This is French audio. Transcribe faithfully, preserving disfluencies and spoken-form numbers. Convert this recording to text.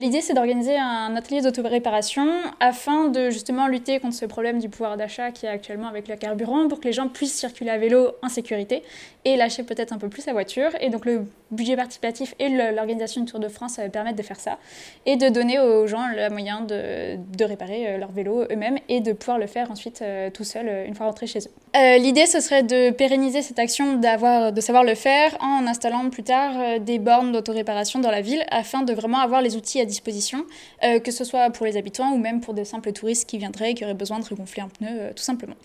L'idée, c'est d'organiser un atelier d'autoréparation afin de justement lutter contre ce problème du pouvoir d'achat qu'il y a actuellement avec le carburant pour que les gens puissent circuler à vélo en sécurité et lâcher peut-être un peu plus la voiture. Et donc le budget participatif et l'organisation du Tour de France permettent de faire ça et de donner aux gens le moyen de, de réparer leur vélo eux-mêmes et de pouvoir le faire ensuite euh, tout seul une fois rentrés chez eux. Euh, l'idée, ce serait de pérenniser cette action, d'avoir, de savoir le faire en installant plus tard euh, des bornes d'autoréparation dans la ville afin de vraiment avoir les outils à disposition, euh, que ce soit pour les habitants ou même pour des simples touristes qui viendraient et qui auraient besoin de regonfler un pneu, euh, tout simplement.